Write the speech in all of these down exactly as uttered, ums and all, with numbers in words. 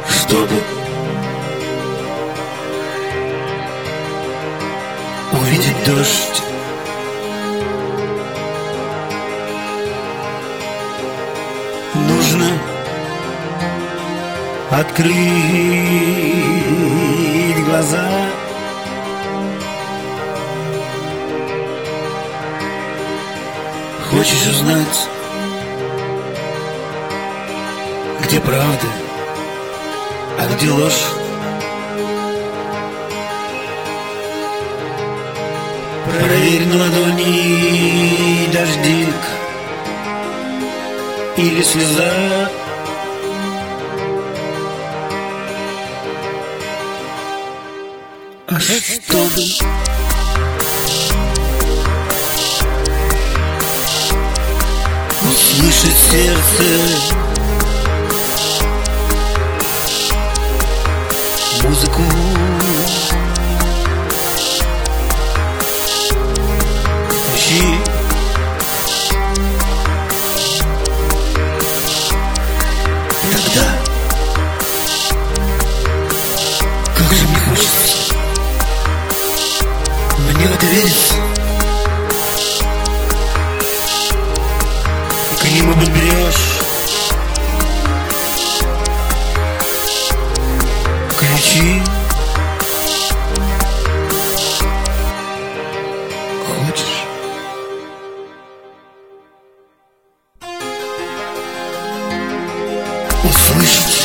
Чтобы увидеть дождь, нужно открыть глаза. Хочешь узнать, где правда, а где ложь? Проверь на ладони дождик или слеза. А чтобы услышать сердце, музыку, ключи, тогда как же мне хочется мне в это верится, и к нему подберешь ключи. Хочешь? Услышать?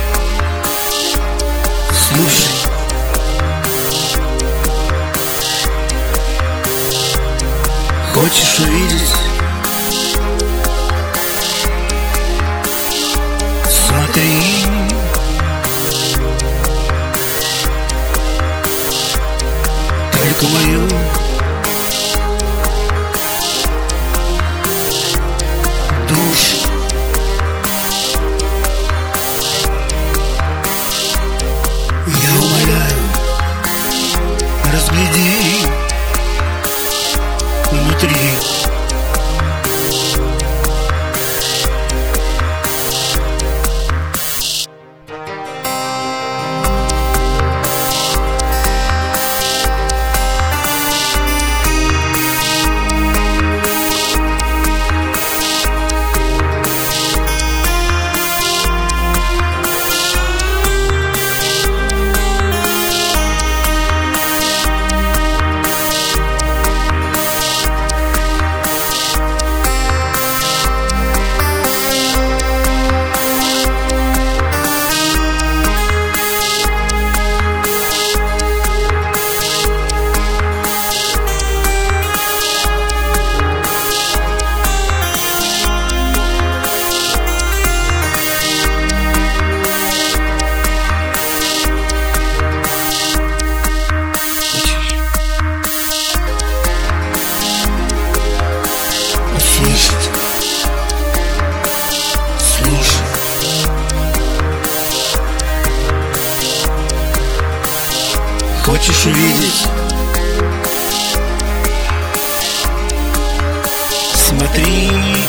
Слушай. Хочешь увидеть? Смотри. Только мою душу. Я умоляю, разгляди внутри. Слышать, слушать. Хочешь увидеть? Смотри.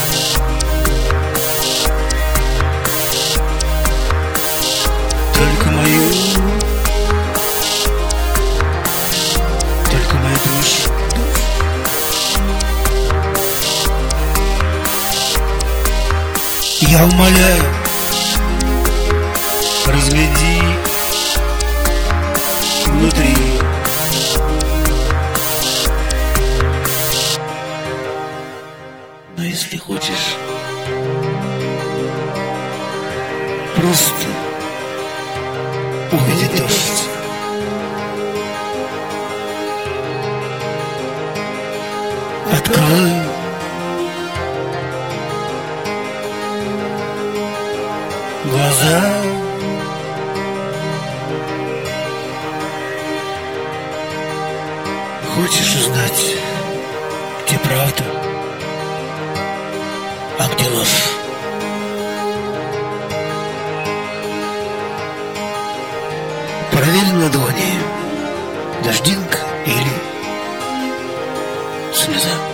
Только мою, только мою душу. Я умоляю, разгляди внутри. Но если хочешь просто увидеть дождь, открой глаза. Хочешь узнать, где правда, а где ложь? Проверь на ладони, дождинка или слеза.